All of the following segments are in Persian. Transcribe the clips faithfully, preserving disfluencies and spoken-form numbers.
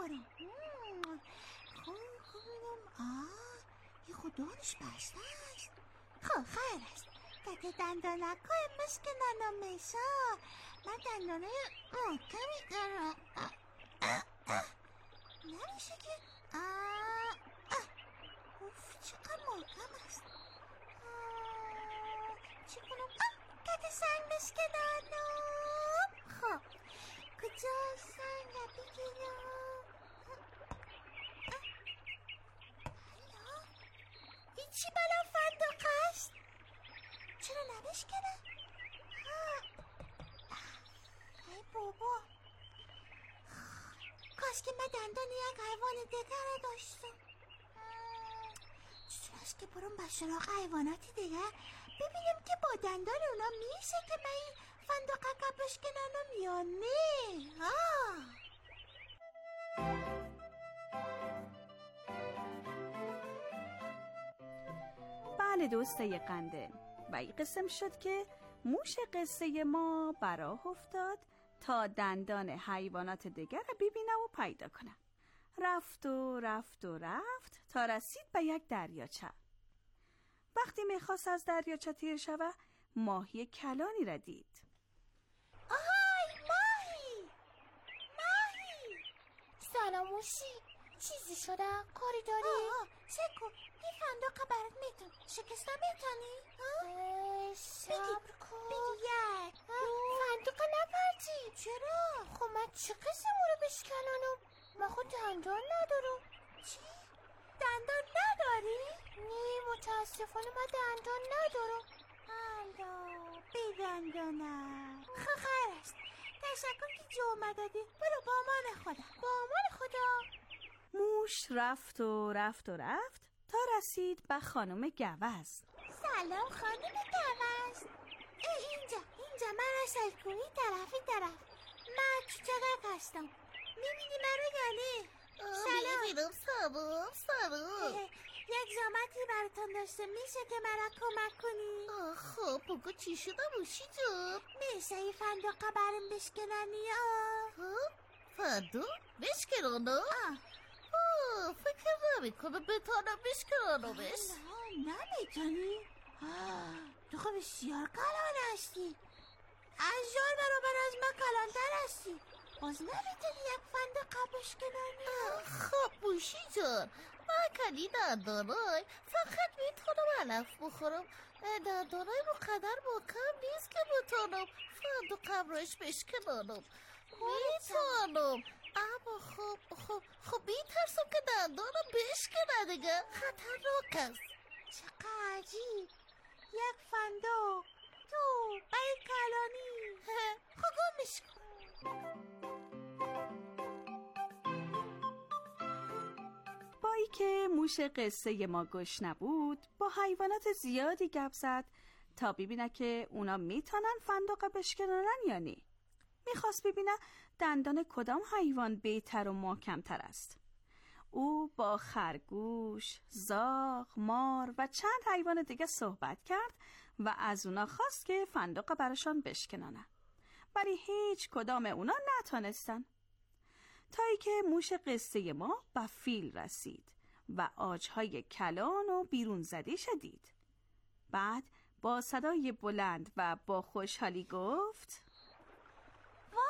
بخورم. خوب خوب بینم. آه یه خود دانش بسته است. خب خیر است. که دندانک های مسکنن و میسا من دندانه محکمی دارم. نمیشه که آه آه اوف چقدر محکم است. چی کنم؟ آه کت سنگ مسکنانم. خب کجا سنگ بگیرم؟ حالا این چی بلا فندق است؟ چرا نمیشکنه؟ ای بابا کاش که من دندان یک حیوان دیگر را داشتم. چطور است که برم به سراغ حیواناتی دیگر ببینم که با دندان اونا میشه که من این فندقه بشکنم یا نه. آه بله دوسته قنده، و این قسم شد که موش قصه ما براه افتاد تا دندان حیوانات دیگر ببینه و پیدا کنه. رفت و رفت و رفت تا رسید به یک دریاچه. وقتی میخواست از دریاچه تیر شوه ماهی کلانی را دید. آهای ماهی ماهی سلام موشی، چیزی شده؟ کاری داری؟ آه سکو این فندقه برات میتون شکسته میتونی؟ صبر کن بگی یک فندقه نپرتی. چرا؟ خب من چه قسم رو بشکنانم؟ من خود دندان ندارم. چی؟ دندان نداری؟ نه متاسفانه من دندان ندارم. حالا بی دندانم. خیر است، تشکر که جومه دادی. برو با امان خدا. با امان خدا. موش رفت و رفت و رفت تا رسید به خانم گوز. سلام خانم گوز. ای اینجا اینجا من رسلکوی طرفی طرف. من چوچقه هستم. میبینی من رو یا نه؟ سلام. میبینم. سلام سلام. یک زحمتی براتون داشته، میشه که مرا کمک کنی؟ آه خب بگو چی شده موشی جان؟ میشه این فندقه برم بشکننی؟ آه فندق؟ بشکنانم؟ آه آه فکر نمی کنم بتانم بشکنانمش. نمیتونی؟ تو خب بسیار کلان هستی، از جار برابر از من کلانتر هستی، باز نمیتونی یک فندقه بشکنانی؟ خب موشی جان من کنی دندانای فقط میتونم علف بخورم. دندانای مقدر محکم نیست که بتانم فندقم روش بشکنانم. میتونم اما خب خب خب میترسم که دندانم بشکنه دیگه، خطرناک است. چقدر عجیب، یک فندق تو برای کلانی. خب گمش کن. با ای که موش قصه ما گوش نبود با حیوانات زیادی گپ زد تا ببینه که اونا میتونن فندقه بشکنن یا نه. میخواست ببینه دندان کدام حیوان بهتر و محکمتر است. او با خرگوش، زاغ، مار و چند حیوان دیگه صحبت کرد و از اونا خواست که فندقه براشان بشکنن، ولی هیچ کدام اونا نتونستن. تا ای که موش قصه ما به فیل رسید و عاجهای کلان و بیرون زدی شدید. بعد با صدای بلند و با خوشحالی گفت وای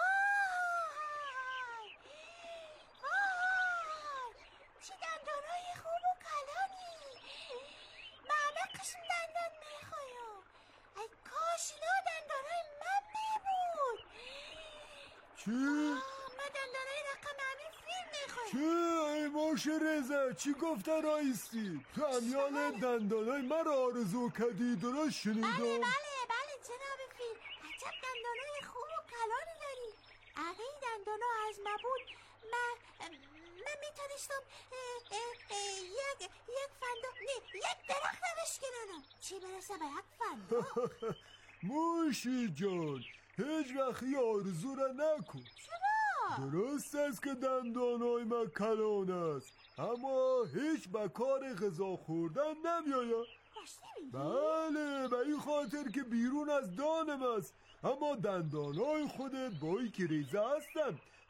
وای چه دندانای خوب و کلانی، من همه قسم دندان میخوایم. ای کاش اینا دندانای من میبود. چی؟ من دندانای رقم همین فیل میخوایم. چی؟ ای موش رزه چی گفته رایستی؟ تو امیال دندانای من را آرزو کردی، درست شنیدم؟ بله بله بله جناب فیل، عجب دندانای خوب و کلانی داری. اگه این دندانا از ما بود من من میتونستم یک یک فندق نه یک درخت بشکنم، چی برسه به یک فندق. موشی جان هیچ وقت آرزو را نکن. چرا؟ درست است که دندانای من کلان است، اما هیچ به کار غذا خوردن نمیاید. بله به این خاطر که بیرون از دانم است، اما دندانای خودت با این که ریزه هستن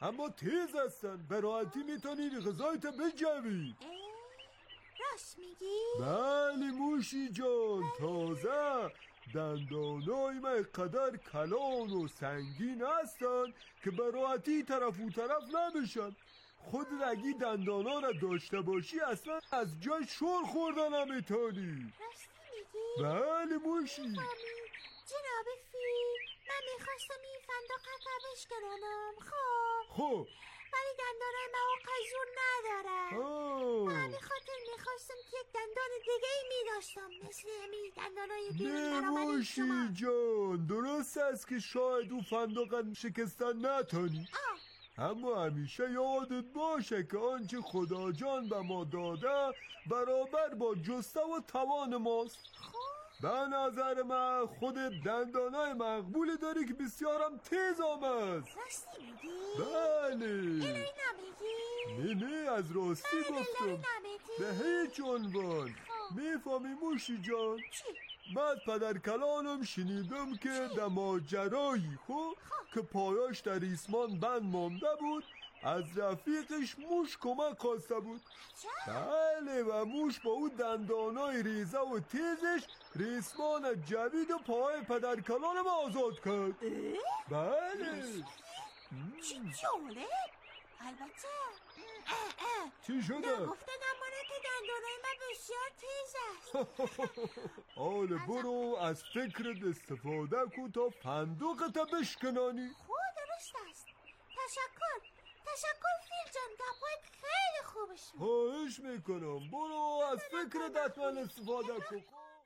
اما تیز هستن. به راحتی میتونی غذایت بجوی. راست میگی؟ بله موشی جان، تازه دندانای من قدر کلان و سنگین هستن که به راحتی طرف و طرف نمیشن. خود اگه دندانا را داشته باشی اصلا از جای شور خوردن نمیتونی. راستی میگی؟ بله موشی. جناب فیل، من میخواستم این فندق رو بشکنم. خب خب ولی دندانای من قیزون ندارم. من خاطر میخواستم که یک دندان دیگه ای میداشتم مثل همین دندانای بیرون برآمده شما. موشی جان درست است که شاید او فندق شکستن نتونی، اما همیشه یادت باشه که آنچه خدا جان به ما داده برابر با جسته و توان ماست. به نظر من خود دندانای مقبولی داری که بسیارم تیز آمد. راستی میگی؟ بله. اینو نمیگی؟ نه نه از راستی گفتم. به هیچ عنوان. میفهمی موشی جان؟ چی؟ من پدر کلانم شنیدم که در ماجرایی خب که پایاش در ریسمان بند مانده بود از رفیقش موش کمک خواسته بود. بله و موش با اون دندانای ریزه و تیزش ریسمان جوید و پای پدر کلانم آزاد کرد. بله. چی جالب. البته چی شده؟ نگفتن امانه که دندانای من بسیار تیز است. حالا برو از فکرت استفاده کن تا فندقت بشکنانی. خب درست است. تشکر تشکر فیل جان، گپایت خیلی خوبش بود. خواهش میکنم برو از فکرت حتما استفاده کن.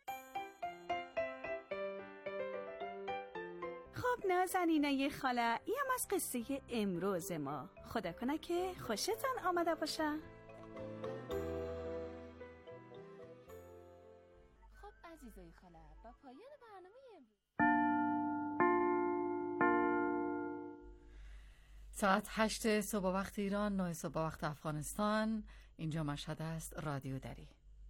خب نازنینای خاله، این هم از قصه امروز ما. خدا کنه که خوشتان آمده باشه. خب عزیزای خاله، با پایان برنامه امروز ساعت هشت صبح وقت ایران، نه صبح وقت افغانستان. اینجا مشهد است، رادیو دری.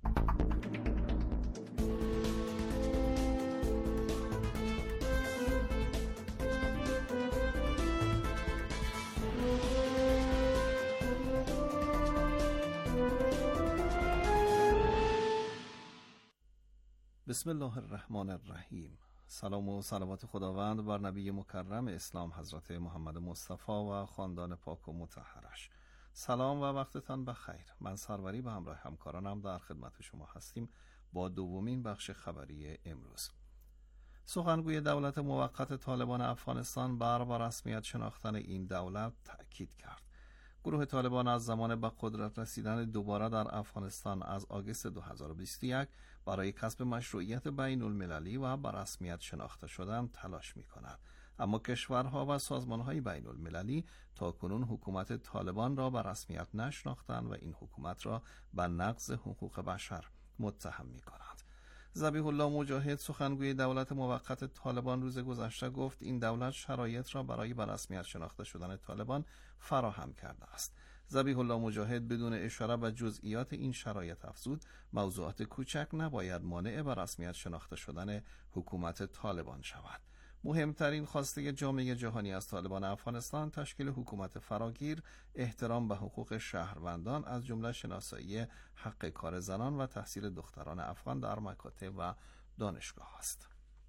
بسم الله الرحمن الرحیم. سلام و صلوات خداوند بر نبی مکرم اسلام حضرت محمد مصطفی و خاندان پاک و مطهرش. سلام و وقتتان بخیر. من سروری به همراه همکارانم در خدمت شما هستیم با دومین بخش خبری امروز. سخنگوی دولت موقت طالبان افغانستان بر با رسمیت شناختن این دولت تأکید کرد. گروه طالبان از زمان به قدرت رسیدن دوباره در افغانستان از آگوست دو هزار و بیست و یک برای کسب مشروعیت بین المللی و به رسمیت شناخته شدن تلاش می کند. اما کشورها و سازمانهای بین المللی تا کنون حکومت طالبان را به رسمیت نشناختند و این حکومت را به نقض حقوق بشر متهم می کنند. ذبیح الله مجاهد سخنگوی دولت موقت طالبان روز گذشته گفت این دولت شرایط را برای به رسمیت شناخته شدن طالبان فراهم کرده است. ذبیح الله مجاهد بدون اشاره به جزئیات این شرایط افزود موضوعات کوچک نباید مانع به رسمیت شناخته شدن حکومت طالبان شود. مهمترین خواسته جامعه جهانی از طالبان افغانستان تشکیل حکومت فراگیر، احترام به حقوق شهروندان از جمله شناسایی حق کار زنان و تحصیل دختران افغان در مکاتب و دانشگاه است.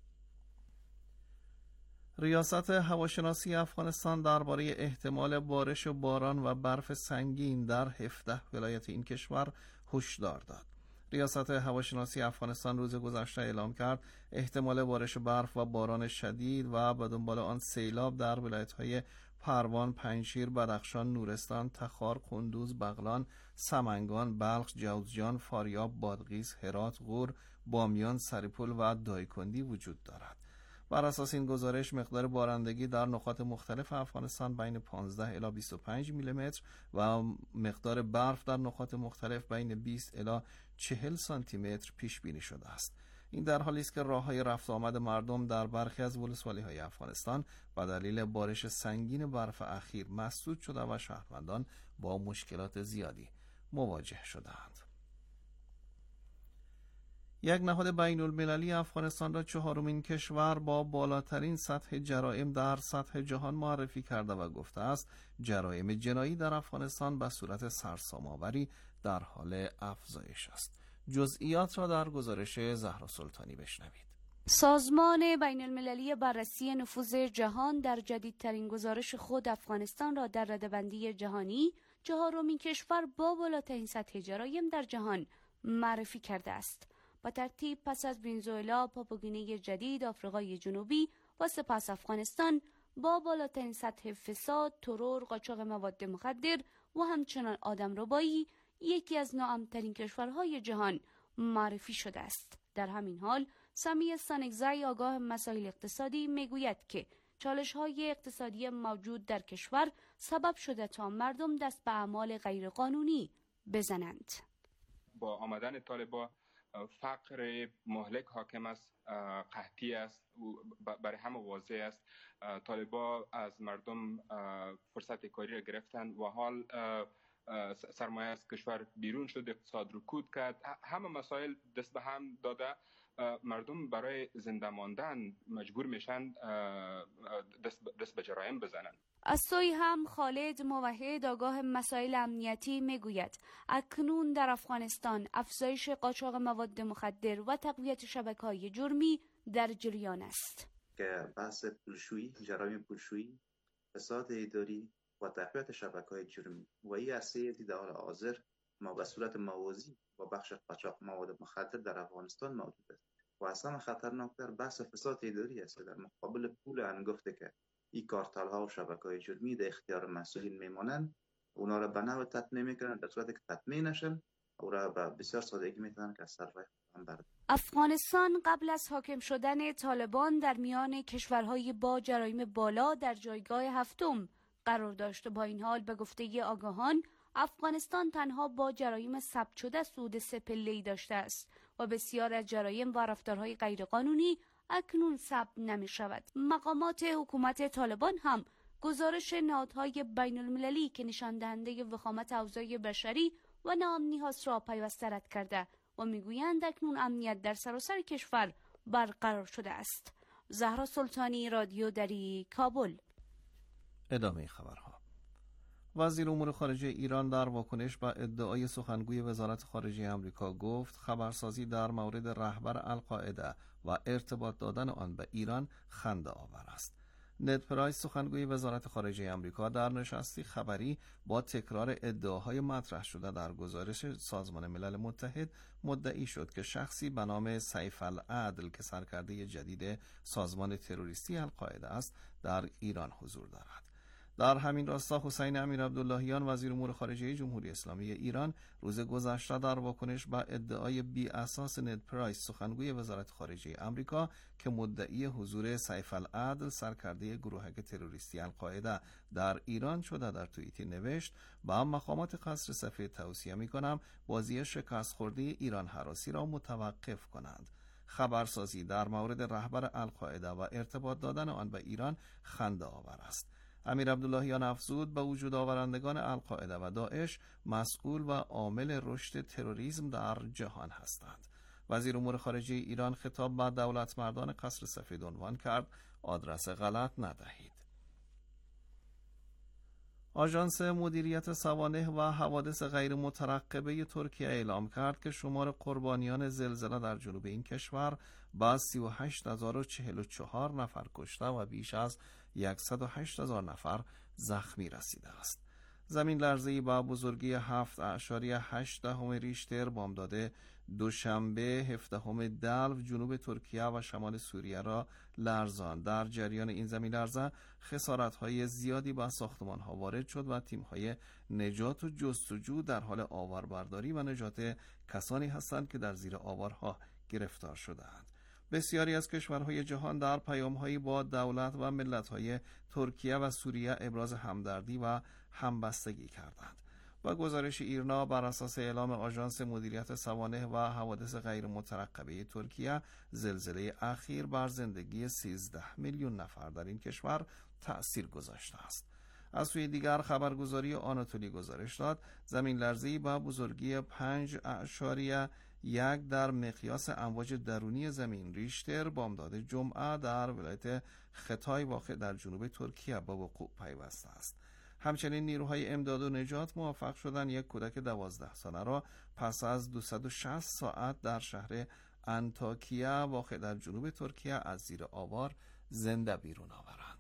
ریاست هواشناسی افغانستان درباره احتمال بارش و باران و برف سنگین در هفده ولایت این کشور هشدار داد. ریاست هواشناسی افغانستان روز گذشته اعلام کرد احتمال بارش برف و باران شدید و به دنبال آن سیلاب در ولایت‌های پروان، پنجشیر، بدخشان، نورستان، تخار، قندوز، بغلان، سمنگان، بلخ، جوزجان، فاریاب، بادغیس، هرات، غور، بامیان، سریپول و دایکندی وجود دارد. بر اساس این گزارش مقدار بارندگی در نقاط مختلف افغانستان بین پانزده الی بیست و پنج میلیمتر و مقدار برف در نقاط مختلف بین بیست الی چهل سانتی متر پیش بینی شده است. این در حالی است که راههای رفت آمد مردم در برخی از ولسوالی‌های افغانستان به دلیل بارش سنگین برف اخیر مسدود شده و شهروندان با مشکلات زیادی مواجه شدند. یک نهاد بین المللی افغانستان را چهارمین کشور با بالاترین سطح جرائم در سطح جهان معرفی کرده و گفته است جرایم جنایی در افغانستان به صورت سرسام‌آوری در حال افزایش است. جزئیات را در گزارش زهرا سلطانی بشنوید. سازمان بین المللی بررسی نفوذ جهان در جدیدترین گزارش خود افغانستان را در رده‌بندی جهانی چهارمین کشور با بالاترین سطح جرایم در جهان معرفی کرده است. با ترتیب پس از ونزوئلا، پاپوگینی جدید، آفریقای جنوبی و سپس افغانستان با بالاترین سطح فساد، ترور، قاچاق مواد مخدر و همچنان آدمربایی یکی از ناامن‌ترین کشورهای جهان معرفی شده است. در همین حال سمیه سانگزای آگاه مسائل اقتصادی میگوید که چالش‌های اقتصادی موجود در کشور سبب شده تا مردم دست به اعمال غیرقانونی بزنند. با آمدن طالبان فقر مهلک حاکم است، قحطی است، برای همه واضح است. طالبان از مردم فرصت کاری را گرفتن و حال سرمایه از کشور بیرون شد، اقتصاد رکود کرد. همه مسائل دست به هم داده، مردم برای زنده ماندن مجبور میشن دست, دست به جرایم بزنن. از سوی هم خالد موحد آگاه مسائل امنیتی میگوید اکنون در افغانستان افزایش قاچاق مواد مخدر و تقویت شبکه‌های جرمی در جریان است. که بحث پولشویی، جرایم پولشویی، فساد اداری و تقویت شبکه‌های جرمی و این اسیدی در حال حاضر ما به صورت موازی و بخش قاچاق مواد مخدر در افغانستان موجود است و اصلا خطرناکتر بحث فساد اداری است در مقابل پول انگفته که این کارتل ها و شبکه‌های جرمی در اختیار مسئولین میمانند، اونا را به نوع تطمیع میکنن، در صورتی که تطمیع نشن او را به بسیار سادگی میتونن که از سر هم برد. افغانستان قبل از حاکم شدن طالبان در میان کشورهای با جرایم بالا در جایگاه هفتم قرار داشت. با این حال به گفته آگاهان افغانستان تنها با جرایم ثبت شده سود سه پله‌ای داشته است و بسیار از جرایم و رفتارهای غیرقانونی اکنون ثبت نمی شود. مقامات حکومت طالبان هم گزارش نهادهای بین المللی که نشان دهنده وخامت اوضاع بشری و ناامنی هاست را پیوسته رد کرده و میگویند اکنون امنیت در سراسر کشور برقرار شده است. زهرا سلطانی، رادیو دری، کابل. ادامه خبرها. وزیر امور خارجه ایران در واکنش به ادعای سخنگوی وزارت خارجه آمریکا گفت خبرسازی در مورد رهبر القاعده و ارتباط دادن آن به ایران خنده آور است. نed پرایس سخنگوی وزارت خارجه آمریکا در نشستی خبری با تکرار ادعاهای مطرح شده در گزارش سازمان ملل متحد مدعی شد که شخصی به نام سیف العدل که سرکرده جدید سازمان تروریستی القاعده است در ایران حضور دارد. در همین راستا حسین امیرعبداللهیان وزیر امور خارجه جمهوری اسلامی ایران روز گذشته در واکنش به ادعای بی اساس نed پرایس سخنگوی وزارت خارجه آمریکا که مدعی حضور سیف العدل سرکرده گروهک تروریستی القاعده در ایران شده در توییتی نوشت با مقامات قصر سفید توصیه می‌کنم بازی شکست خورده ایران هراسی را متوقف کنند. خبرسازی در مورد رهبر القاعده و ارتباط دادن آن به ایران خنده آور است. امیر عبداللهیان افزود به وجود آورندگان القاعده و داعش مسئول و عامل رشد تروریسم در جهان هستند. وزیر امور خارجه ایران خطاب به دولت مردان قصر سفید عنوان کرد آدرس غلط ندهید. آژانس مدیریت سوانح و حوادث غیر مترقبه ترکیه اعلام کرد که شمار قربانیان زلزله در جنوب این کشور با سی و هشت هزار و چهل و چهار نفر کشته و بیش از صد و هشت هزار نفر زخمی رسیده است. زمین لرزه‌ای با بزرگی هفت اعشاریه هشت دهم ریشتر بامداد دوشنبه هفدهم دلو جنوب ترکیه و شمال سوریه را لرزاند. در جریان این زمین لرزه خسارت‌های زیادی به ساختمان‌ها وارد شد و تیم‌های نجات و جستجو در حال آواربرداری و نجات کسانی هستند که در زیر آوارها گرفتار شده‌اند. بسیاری از کشورهای جهان در پیام‌هایی با دولت و ملت‌های ترکیه و سوریه ابراز همدردی و همبستگی کردند. با گزارش ایرنا بر اساس اعلام آژانس مدیریت سوانح و حوادث غیر مترقبه ترکیه، زلزله اخیر بر زندگی سیزده میلیون نفر در این کشور تأثیر گذاشته است. از سوی دیگر خبرگزاری آناتولی گزارش داد زمین لرزه‌ای با بزرگی پنج اعشاریه یک در مقیاس امواج درونی زمین ریشتر بامداد جمعه در ولایت ختای واقع در جنوب ترکیه با وقوع پیوسته است. همچنین نیروهای امداد و نجات موفق شدند یک کودک دوازده ساله را پس از دویست و شصت ساعت در شهر انتاکیه واقع در جنوب ترکیه از زیر آوار زنده بیرون آورند.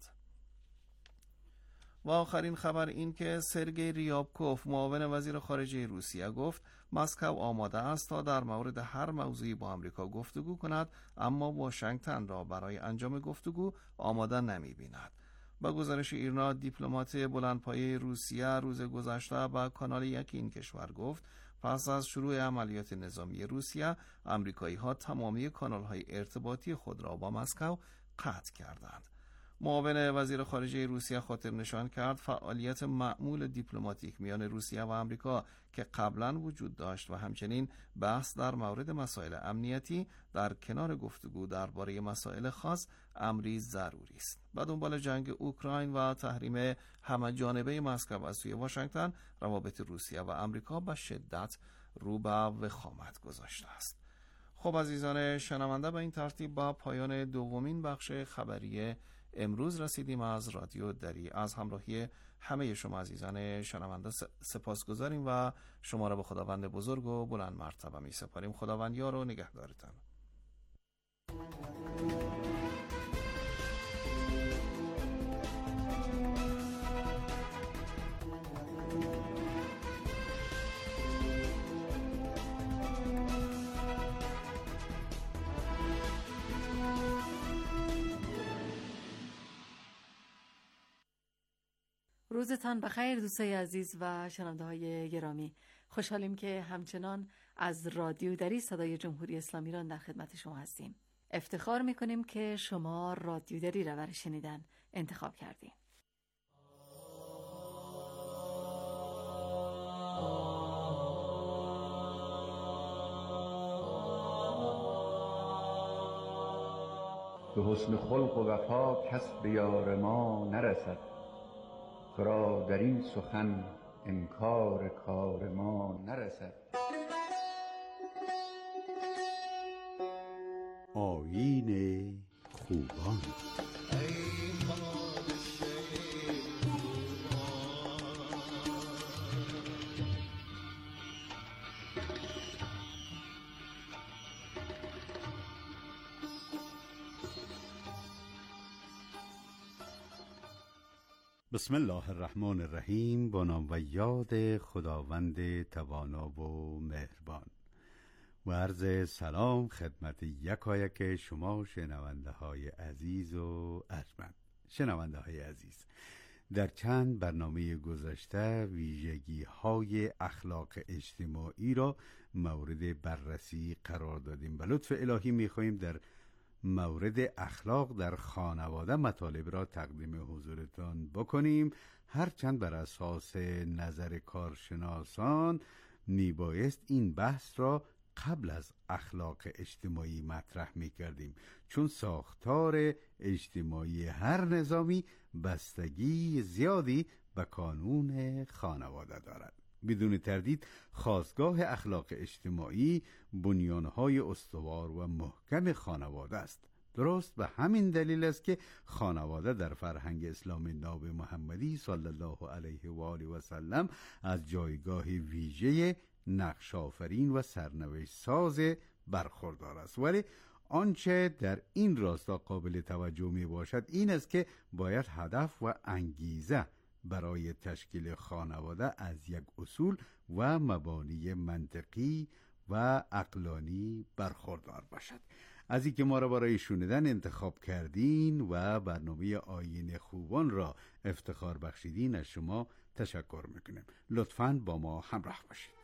و آخرین خبر این که سرگئی ریابکوف معاون وزیر خارجه روسیه گفت مسکو آماده است تا در مورد هر موضوعی با آمریکا گفتگو کند، اما واشنگتن را برای انجام گفتگو آماده نمی بیند. با گزارش ایرنا، دیپلمات بلندپایه روسیه روز گذشته با کانال یک این کشور گفت پس از شروع عملیات نظامی روسیه، آمریکایی ها تمامی کانال های ارتباطی خود را با مسکو قطع کردند. معاون وزیر خارجه روسیه خاطر نشان کرد فعالیت معمول دیپلماتیک میان روسیه و آمریکا که قبلا وجود داشت و همچنین بحث در مورد مسائل امنیتی در کنار گفتگو درباره مسائل خاص امری ضروری است. با دنبال جنگ اوکراین و تحریم همه جانبه مسکو از سوی واشنگتن، روابط روسیه و آمریکا به شدت رو به وخامت گذاشته است. خب عزیزان شنونده، به این ترتیب با پایان دومین بخش خبری امروز رسیدیم از رادیو دری. از همراهی همه شما عزیزان شنونده سپاسگزاریم و شما را به خداوند بزرگ و بلند مرتبه می سپاریم. خداوند یار و نگهدارتان. روزتان بخیر دوستای عزیز و شنونده های گرامی. خوشحالیم که همچنان از رادیو دری صدای جمهوری اسلامی ایران در خدمت شما هستیم. افتخار میکنیم که شما رادیو دری را برای شنیدن انتخاب کردیم. به حسن خلق و وفا کس به یار ما نرسد، تو را در این سخن انکار کار ما نرسد. آیین خوبان. بسم الله الرحمن الرحیم. با نام و یاد خداوند توانا و مهربان. و عرض سلام خدمت یکایک شما شنونده های عزیز و ارجمند. شنونده های عزیز، در چند برنامه گذشته ویژگی های اخلاق اجتماعی را مورد بررسی قرار دادیم. به لطف الهی می‌خواهیم در مورد اخلاق در خانواده مطالب را تقدیم حضورتان بکنیم، هرچند بر اساس نظر کارشناسان میبایست این بحث را قبل از اخلاق اجتماعی مطرح میکردیم، چون ساختار اجتماعی هر نظامی بستگی زیادی به کانون خانواده دارد. بدون تردید خاستگاه اخلاق اجتماعی بنیانهای استوار و محکم خانواده است. درست به همین دلیل است که خانواده در فرهنگ اسلام ناب محمدی صلی الله علیه و آله و سلم از جایگاه ویژه نقش آفرین و سرنوشت ساز برخوردار است. ولی آنچه در این راستا قابل توجه می باشد این است که باید هدف و انگیزه برای تشکیل خانواده از یک اصول و مبانی منطقی و عقلانی برخوردار باشد. از اینکه ما را برای شنیدن انتخاب کردین و برنامه آیین خوبان را افتخار بخشیدین از شما تشکر میکنیم. لطفاً با ما همراه باشید.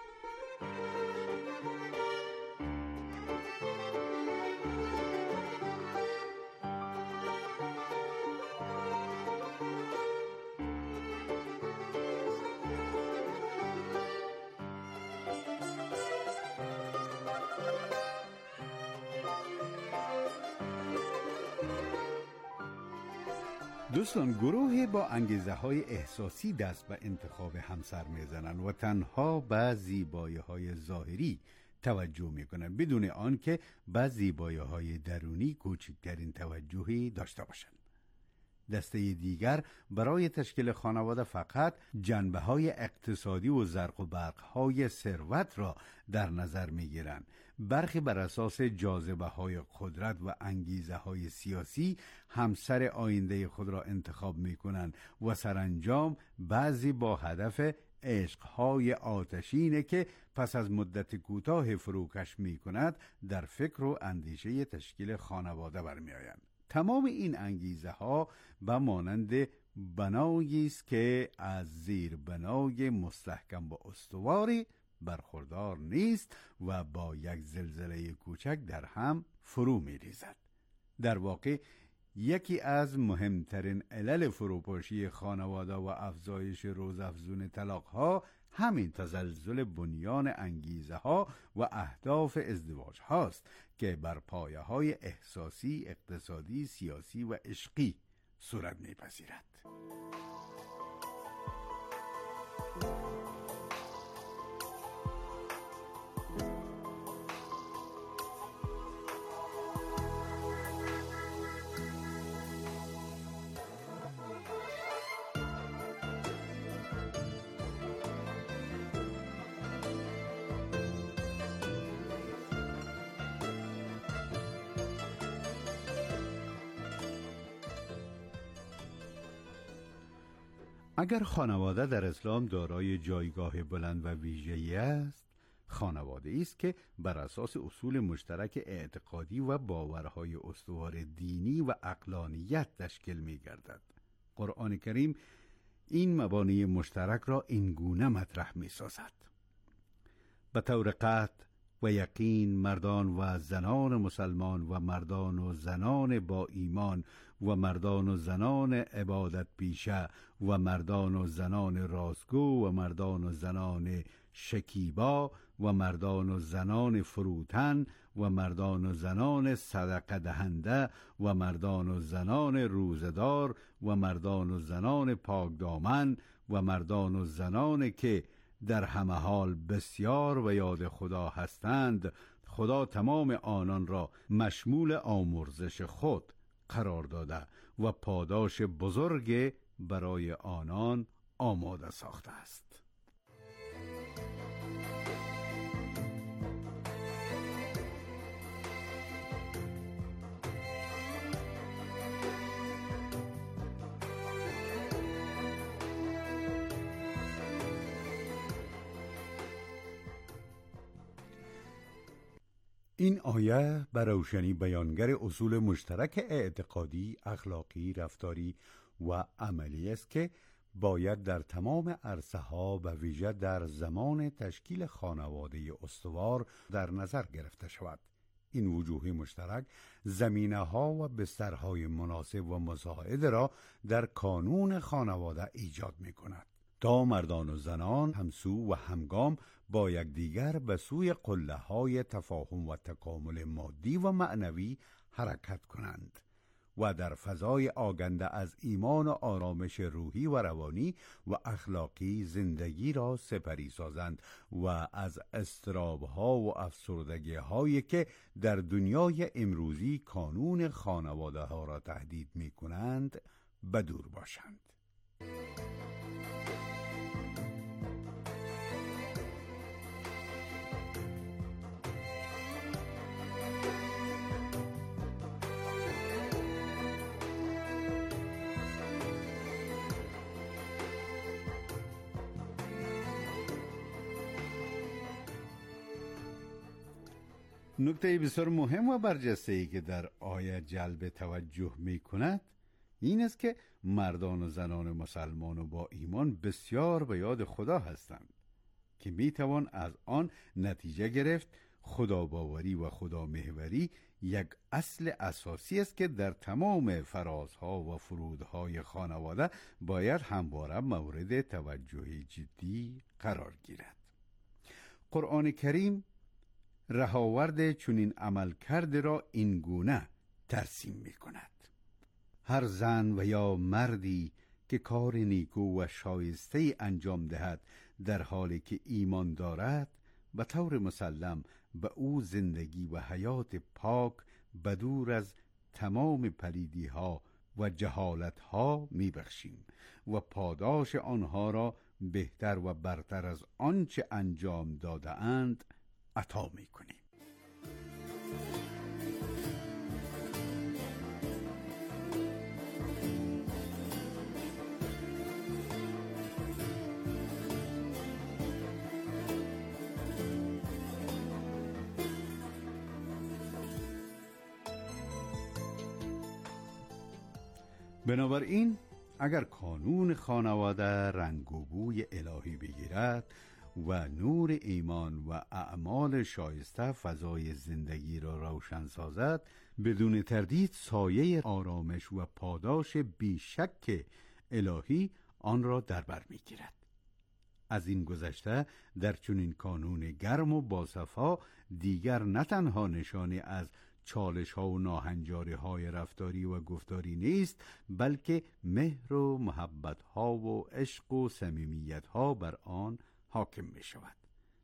دوستان، گروهی با انگیزه های احساسی دست به انتخاب همسر میزنن و تنها به زیبایی های ظاهری توجه میکنند بدون آنکه به زیبایی‌های درونی کوچکترین توجهی داشته باشند. دسته دیگر برای تشکیل خانواده فقط جنبه‌های اقتصادی و زرق و برق‌های ثروت را در نظر می‌گیرند. برخی بر اساس جاذبه‌های قدرت و انگیزه‌های سیاسی همسر آینده خود را انتخاب می‌کنند و سرانجام بعضی با هدف عشق‌های آتشینه که پس از مدت کوتاه فروکش می‌کند در فکر و اندیشه تشکیل خانواده برمی‌آیند. تمام این انگیزه ها به مانند بنایی است که از زیر بنای مستحکم و استواری برخوردار نیست و با یک زلزله کوچک در هم فرو می ریزد. در واقع یکی از مهمترین علل فروپاشی خانواده و افزایش روزافزون طلاق ها همین تزلزل بنیان انگیزه ها و اهداف ازدواج هاست که بر پایه های احساسی، اقتصادی، سیاسی و عشقی صورت می‌پذیرد. اگر خانواده در اسلام دارای جایگاه بلند و ویژه‌ای است، خانواده است که بر اساس اصول مشترک اعتقادی و باورهای استوار دینی و عقلانیت تشکیل می‌گردد. قرآن کریم این مبانی مشترک را این گونه مطرح می‌سازد: به طور قطع و یقین مردان و زنان مسلمان و مردان و زنان با ایمان و مردان و زنان عبادت پیشه و مردان و زنان راستگو و مردان و زنان شکیبا و مردان و زنان فروتن و مردان و زنان صدقه دهنده و مردان و زنان روزدار و مردان و زنان پاکدامن و مردان و زنان که در همه حال بسیار و یاد خدا هستند، خدا تمام آنان را مشمول آمرزش خود قرار داده و پاداش بزرگ برای آنان آماده ساخته است. این آیه به روشنی بیانگر اصول مشترک اعتقادی، اخلاقی، رفتاری و عملی است که باید در تمام عرصه ها و ویژه در زمان تشکیل خانواده استوار در نظر گرفته شود. این وجوه مشترک زمینه ها و بسترهای مناسب و مساعد را در کانون خانواده ایجاد می کند تا مردان و زنان همسو و همگام با یکدیگر به سوی قله های تفاهم و تکامل مادی و معنوی حرکت کنند و در فضای آگنده از ایمان و آرامش روحی و روانی و اخلاقی زندگی را سپری سازند و از اضطراب‌ها و افسردگی‌هایی که در دنیای امروزی کانون خانواده ها را تهدید می کنند بدور باشند. نکته بسیار مهم و برجسته‌ای که در آیه جلب توجه می کند این است که مردان و زنان مسلمان و با ایمان بسیار به یاد خدا هستند که می توان از آن نتیجه گرفت خدا باوری و خدا محوری یک اصل اساسی است که در تمام فرازها و فرودهای خانواده باید همواره مورد توجه جدی قرار گیرد. قرآن کریم رهاورد چنین عمل کرده را این گونه ترسیم می کند: هر زن و یا مردی که کار نیکو و شایسته انجام دهد در حالی که ایمان دارد به طور مسلم به او زندگی و حیات پاک بدور از تمام پلیدی ها و جهالت ها می بخشیم و پاداش آنها را بهتر و برتر از آنچه انجام داده اند عطا می کنیم. بنابراین اگر کانون خانواده رنگ و بوی الهی بگیرد و نور ایمان و اعمال شایسته فضای زندگی را روشن سازد، بدون تردید سایه آرامش و پاداش بیشک الهی آن را در بر می‌گیرد. از این گذشته در چنین کانون گرم و باصفا دیگر نه تنها نشانی از چالش ها و ناهنجاری های رفتاری و گفتاری نیست، بلکه مهر و محبت ها و عشق و صمیمیت ها بر آن حاکم می شود.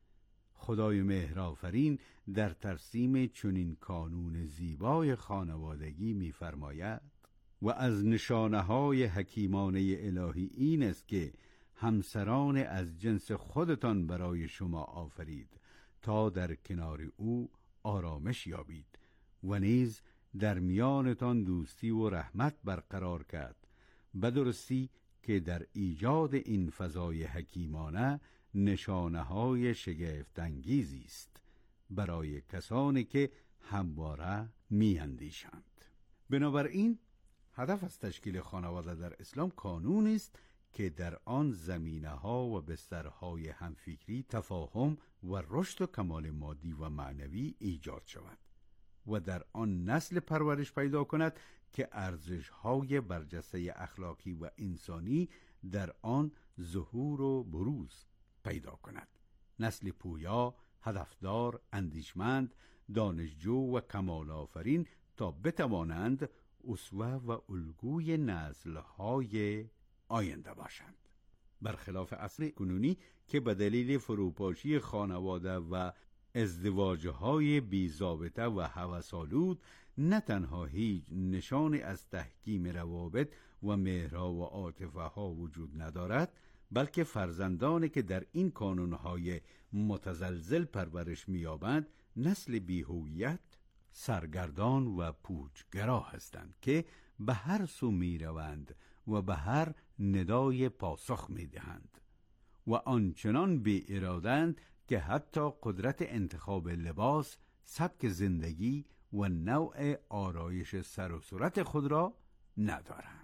خدای مهرآفرین در ترسیم چنین کانون زیبای خانوادگی می فرماید و از نشانه های حکیمانه الهی این است که همسران از جنس خودتان برای شما آفرید تا در کنار او آرامش یابید و نیز در میانتان دوستی و رحمت برقرار کرد، به درستی که در ایجاد این فضای حکیمانه نشانه های شگفت انگیزی است برای کسانی که همواره می اندیشند. بنابراین هدف از تشکیل خانواده در اسلام کانون است که در آن زمینه ها و بسترهای همفکری، تفاهم و رشد و کمال مادی و معنوی ایجاد شود و در آن نسل پرورش پیدا کند که ارزش‌های برجسته اخلاقی و انسانی در آن ظهور و بروز پیدا کند. نسل پویا، هدفدار، اندیشمند، دانشجو و کمال آفرین تا بتوانند اسوه و الگوی نسل‌های آینده باشند. برخلاف عصر کنونی که به دلیل فروپاشی خانواده و ازدواجهای بی ضابطه و هوس‌آلود نه تنها هیچ نشانی از تحکیم روابط و مهرها و عاطفه ها وجود ندارد، بلکه فرزندانی که در این کانونهای متزلزل پرورش می‌یابند نسل بی‌هویت، سرگردان و پوچگرا هستند که به هر سو می‌روند و به هر ندای پاسخ می‌دهند و آنچنان بی اراده‌اند که حتی قدرت انتخاب لباس، سبک زندگی و نوع آرایش سر و صورت خود را ندارند.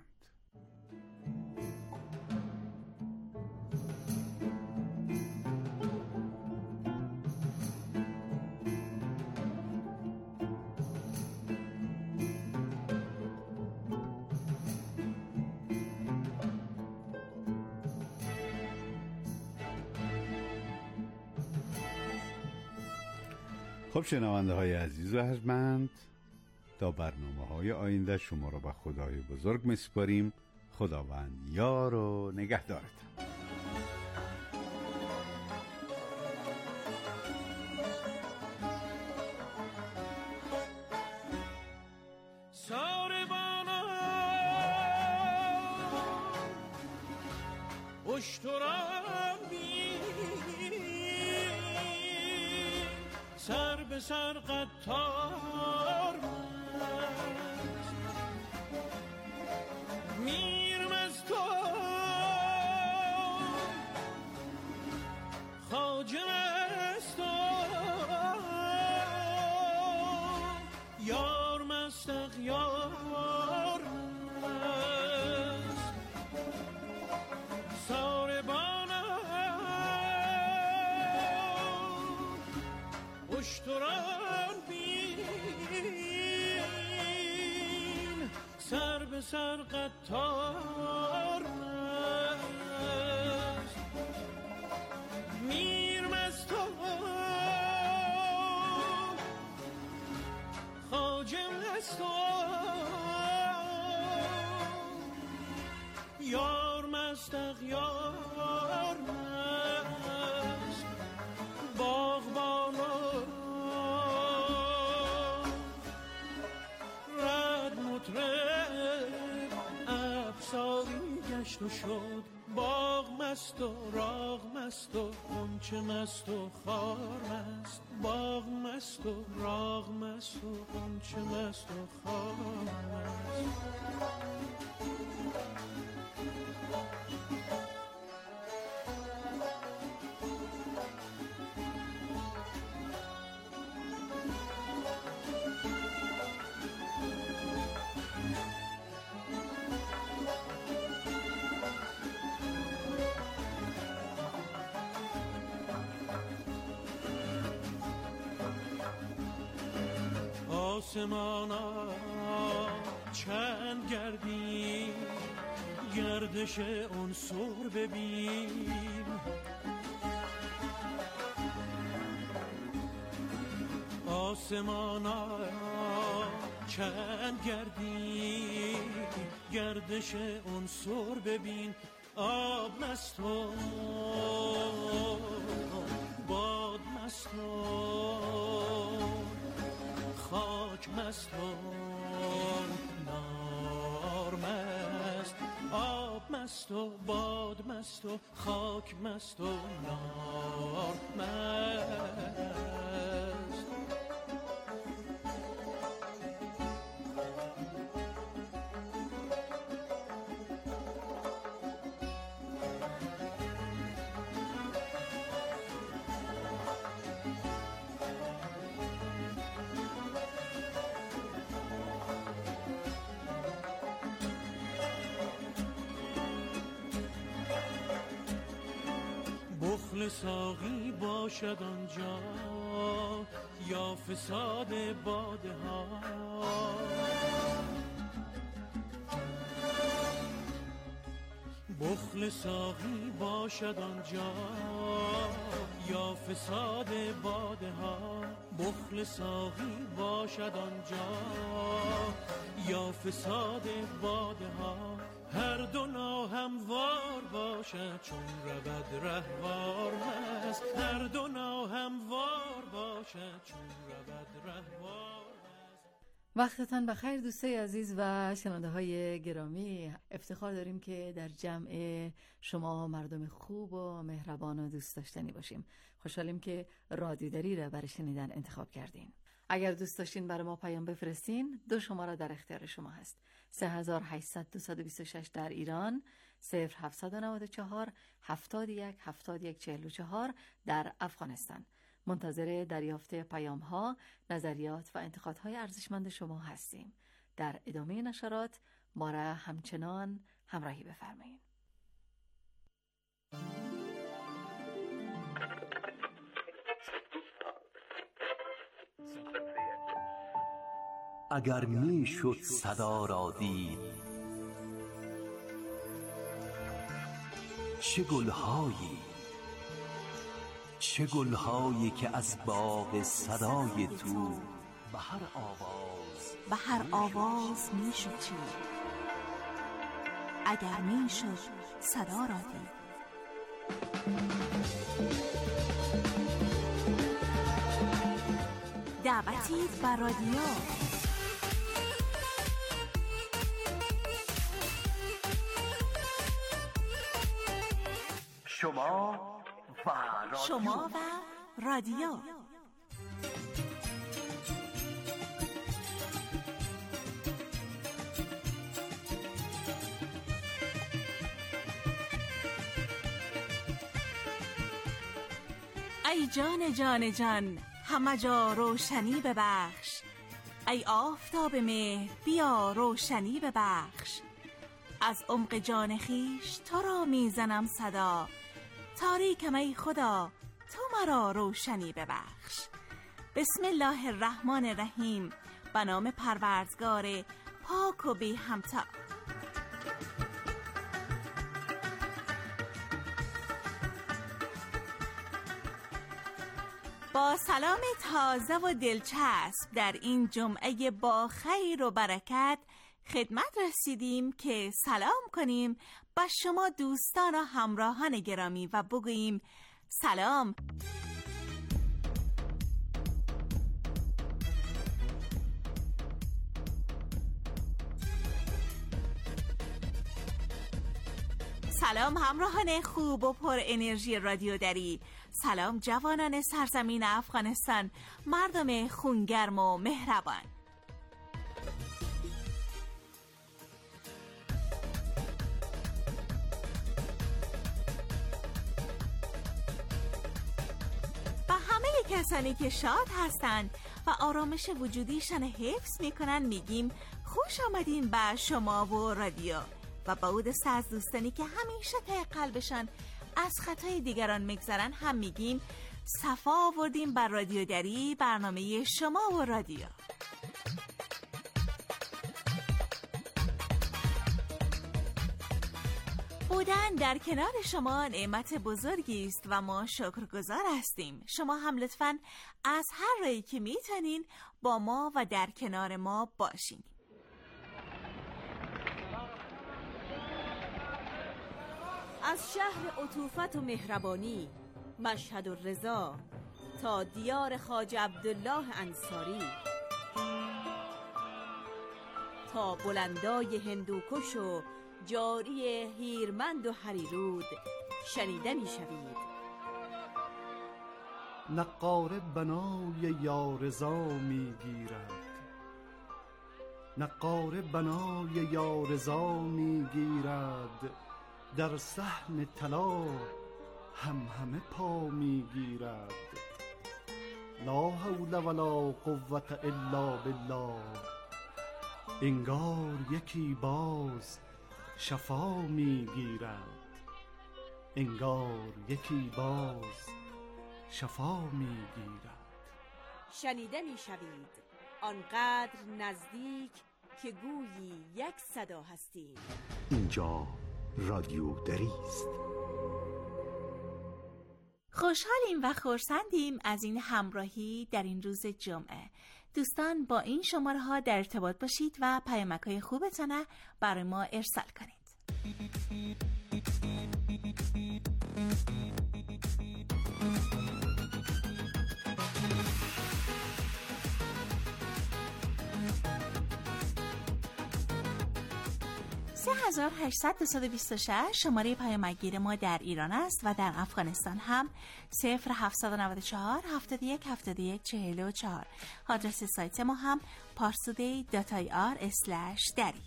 خب شنونده های عزیز و ارجمند، تا برنامه های آینده شما را به خدای بزرگ میسپاریم. خداوند یار و نگهدارتان. سر به سر قطار میرم از تو خواجه از تو یار مستق یار اشتران بین سر به سر قطار مست میرم از تو خواجه از تو یار مستق یار مست باغبانا گشت و شد، باغ مست و راغ مست و غنچه مست و خار مست. باغ مست و راغ مست و غنچه مست و خار مست. آسمانا چند گردی، گردش عنصر ببین. آسمانا چند گردی، گردش عنصر ببین. آب مست و باد مست و خاک مست و نار مست. آب مست و باد مست و خاک مست و نار مست. بخل ساقی باشد آنجا یا فساد باده ها. بخل ساقی باشد آنجا یا فساد باده ها. بخل ساقی باشد آنجا یا فساد باده ها. هر دو ناهموار باشد چون رود رهوار مست. هر دو ناهموار باشد چون رود رهوار مست. وقتتان بخیر دوستای عزیز و شنونده های گرامی. افتخار داریم که در جمع شما مردم خوب و مهربان و دوست داشتنی باشیم. خوشحالیم که رادیودری را برای شنیدن انتخاب کردین. اگر دوست داشتین برای ما پیام بفرستین، دو شماره در اختیار شما هست: سه هزار و هشتصد دویست و بیست و شش در ایران، صفر هفتصد و نود و چهار هفتاد و یک هفتاد و یک چهل و چهار در افغانستان. منتظر دریافت پیام ها، نظریات و انتقادهای ارزشمند شما هستیم. در ادامه نشرات ما را همچنان همراهی بفرمایید. اگر می شد صدا را دید، چه گلهایی چه گلهایی که از باغ صدای تو به هر آواز به هر آواز می شد چید. اگر می شد صدا را دید. دعوتی بر رادیو. شما و رادیو. شما و رادیو. ای جان جان جان، همه جا روشنی ببخش. ای آفتاب مهر، بیا روشنی ببخش. از عمق جان خیش تو را میزنم صدا. تاریکم ای خدا، تو مرا روشنی ببخش. بسم الله الرحمن الرحیم. به نام پروردگار پاک و بی همتا. با سلام تازه و دلچسب در این جمعه با خیر و برکت خدمت رسیدیم که سلام کنیم به شما دوستان و همراهان گرامی و بگوییم سلام. سلام همراهان خوب و پر انرژی رادیو دری. سلام جوانان سرزمین افغانستان، مردم خونگرم و مهربان. و همه کسانی که شاد هستند و آرامش وجودیشان حفظ میکنن میگیم خوش آمدین به شما و رادیو. و با اود سه از دوستانی که همیشه ته قلبشان از خطای دیگران میگذرن هم میگیم صفا آوردیم بر رادیو دری، برنامه شما و رادیو. بودن در کنار شما نعمت بزرگی است و ما شکرگزار هستیم. شما هم لطفاً از هر راهی که میتونین با ما و در کنار ما باشین. از شهر عطوفت و مهربانی، مشهد و رضا، تا دیار خواجه عبدالله انصاری، تا بلندای هندوکش و جاری هیرمند و هریرود شنیده می شوید. نقاره بنای یارزا می گیرد، نقاره بنای یارزا می گیرد، در صحن طلا هم همه پا می گیرد. لا حول ولا قوة الا بالله، انگار یکی باز شفا می گیرد، انگار یکی باز شفا می گیرد. شنیده می شوید آنقدر نزدیک که گویی یک صدا هستید. اینجا رادیو دری است. خوشحالیم و خرسندیم از این همراهی در این روز جمعه. دوستان با این شماره ها در ارتباط باشید و پیامک های خوبتان برای ما ارسال کنید. سه هزار و هشتصد و بیست و شش شماره پیامگیر ما در ایران است و در افغانستان هم صفر هفتصد و نود و چهار هفتاد و یک هفتاد و یک چهل و چهار. آدرس سایت ما هم پارسودی دات آی آر اسلش دری.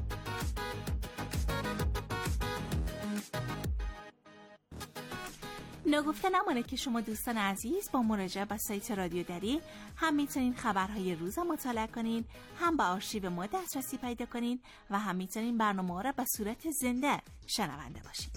نگفته نمانه که شما دوستان عزیز با مراجعه به سایت رادیو دری هم میتونین خبرهای روز مطالعه کنین، هم به آرشیو ما دسترسی پیدا کنین و هم میتونین برنامه را به صورت زنده شنونده باشین.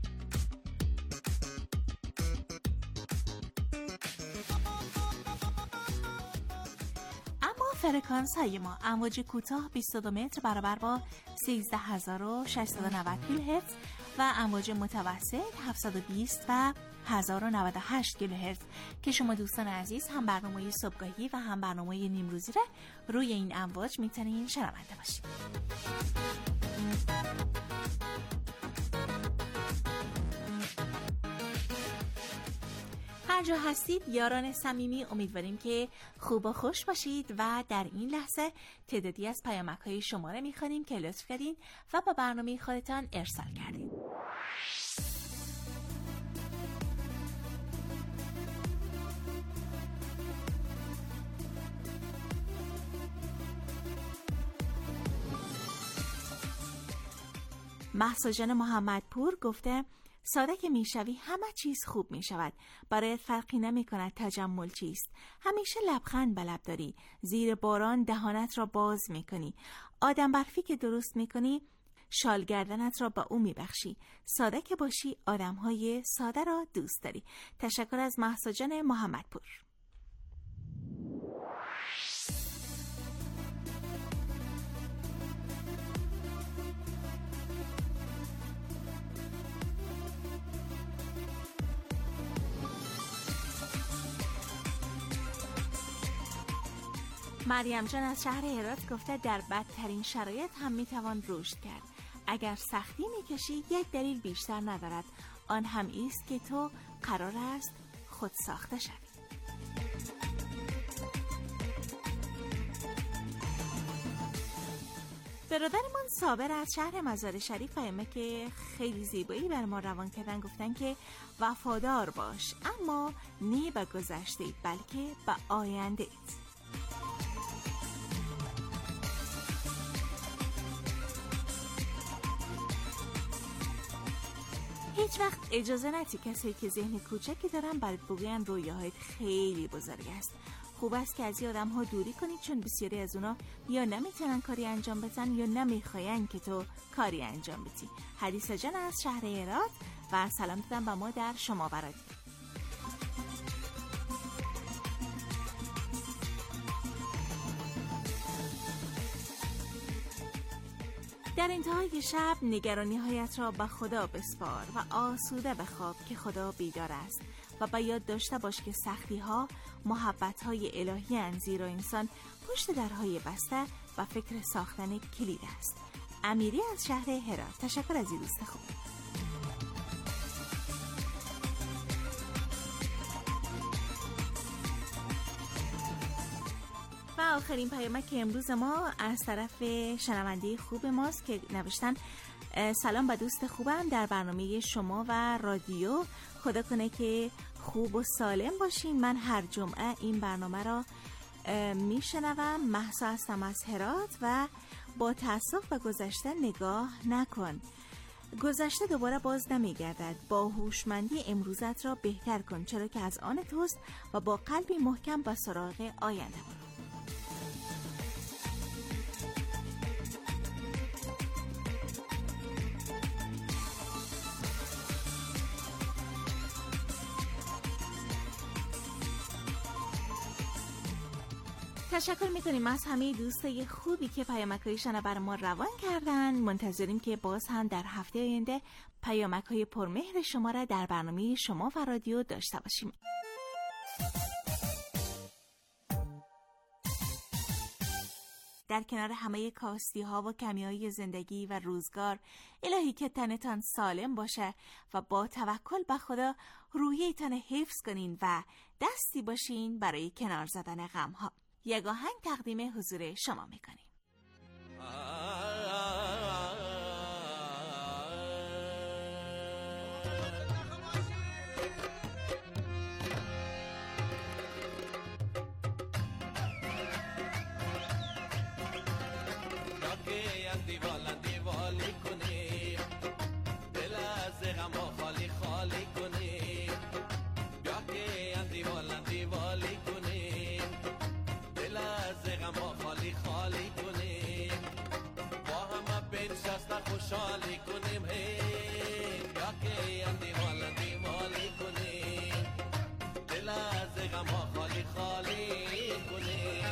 اما فرکانس های ما امواج کوتاه بیست و دو متر برابر با سیزده هزار و ششصد و نود کیلوهرتز و امواج متوسط هفتصد و بیست و هزار و نود و هشت کیلوهرتز که شما دوستان عزیز هم برنامه صبحگاهی و هم برنامه نیمروزی را روی این امواج میتونین شنونده باشید. هر جا هستید یاران صمیمی، امیدواریم که خوب و خوش باشید و در این لحظه تعدادی از پیامک های شما را میخوانیم که لطف کردین و با برنامه خودتان ارسال کردین. مهسا جان محمدپور گفته ساده که میشوی همه چیز خوب میشود. برایت فرقی نمی کند تجمل چیست. همیشه لبخند به لب داری. زیر باران دهانت را باز میکنی. آدم برفی که درست میکنی شال گردنت را به او میبخشی. ساده که باشی آدمهای ساده را دوست داری. تشکر از مهسا جان محمدپور. مریم جان از شهر هرات گفته در بدترین شرایط هم میتوان رشد کرد. اگر سختی میکشی یک دلیل بیشتر ندارد، آن هم ایست که تو قرار است خود ساخته شوی. برادرمان صابر از شهر مزار شریف پیامه که خیلی زیبایی بر ما روان کردن. گفتن که وفادار باش، اما نه به گذشته بلکه به آینده. هیچ وقت اجازه ندی کسی که ذهن کوچکی دارن برات بگن رویاهایت خیلی بزرگ است. خوب است که از این آدم ها دوری کنید، چون بسیاری از اونا یا نمیتونن کاری انجام بدن یا نمیخواین که تو کاری انجام بدی. حدیثه جان از شهر هرات و سلام دادم به ما در شما برادی. در انتهای شب نگرانی هایت را به خدا بسپار و آسوده بخواب که خدا بیدار است و به یاد داشته باش که سختی ها محبت های الهی اند، زیرا انسان پشت درهای بسته و فکر ساختن کلید است. امیری از شهر هرات. تشکر از این دوست خوب. و آخرین پیامک امروز ما از طرف شنونده خوب ماست که نوشتن سلام به دوست خوبم در برنامه شما و رادیو. خدا کنه که خوب و سالم باشین. من هر جمعه این برنامه را میشنوم. مهسا هستم از هرات و با تأسف به گذشته نگاه نکن. گذشته دوباره باز نمیگردد. با هوشمندی امروزت را بهتر کن، چرا که از آن توست و با قلبی محکم به سراغ آینده برو. تشکر میکنیم از همه دوستای خوبی که پیامک‌هایشان بر ما روان کردن. منتظریم که باز هم در هفته آینده پیامک‌های پرمهر شما را در برنامه شما و رادیو داشته باشیم. در کنار همه کاستی ها و کمی های زندگی و روزگار، الهی که تنتان سالم باشه و با توکل به خدا روحیتان حفظ کنین و دستی باشین برای کنار زدن غم ها. یک آهنگ تقدیم حضور شما میکنیم. خوشحالی کنیم هی یا که اندیوال اندیوالی کنیم، دل از غم ها خالی خالی کنیم.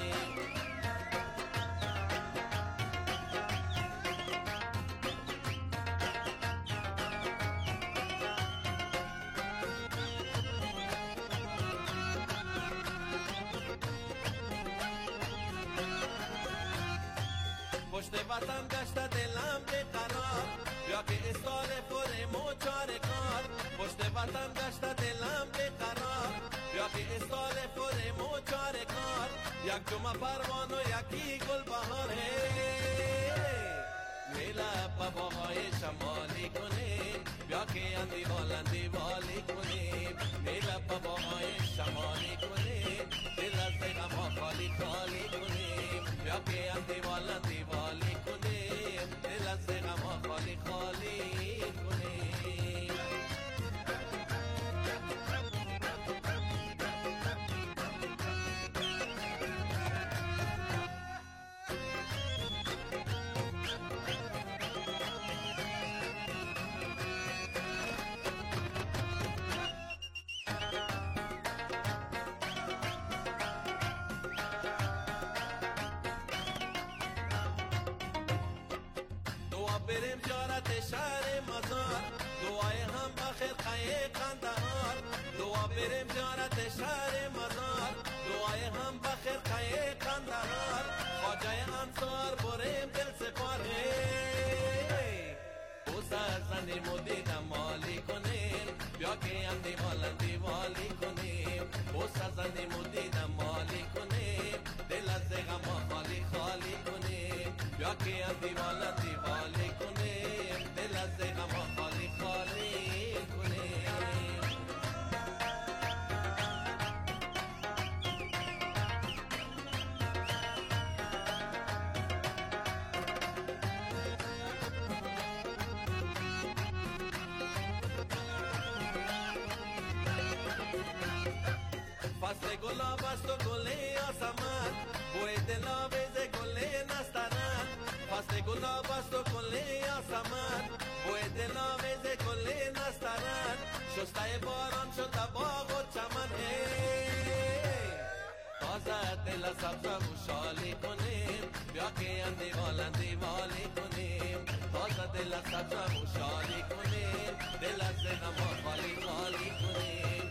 پشت وطن گشته دلم بقرار، بیا که استال پر موچار کار. پشت وطن گشته دلم بقرار، بیا که استال پر موچار کار. یک جمعه پروان و یکی گل بهار میله باباهای شمالی کنیم، بیا که اندیوال اندیوالی کنیم. میله باباهای شمالی کنیم، دل از غم ها خالی خالی کنیم، بیا که اندیوال اندیوالی کنیم، دل از غم ها خالی خالی کنیم. بریم زیارت شهر مزار، دعای هم بخیر خیه قندهار. دعا بریم زیارت شهر مزار، دعای هم بخیر خیه قندهار. خواجه انصار بریم دل سپار او سرزنی مدیدم مالی کنیم، بیا که اندیوال اندیوالی کنیم. او سرزنی مدیدم مالی کنیم، دل از غم ها خالی خالی کنیم، بیا که از دیوالا دیوالی کنیم دل از غم خالی خالی کنیم فصل گلاب است و گل آسمان بوی دلاویز گل نسترن فصل گلاب است و گل آسمان بوی دلاویز گل نسترن شسته باران شده باغ و چمن تازه دل سبز و شالی کنیم بیا که اندیوال اندیوالی کنیم تازه دل سبز و شالی کنیم دل از غم خالی خالی کنیم.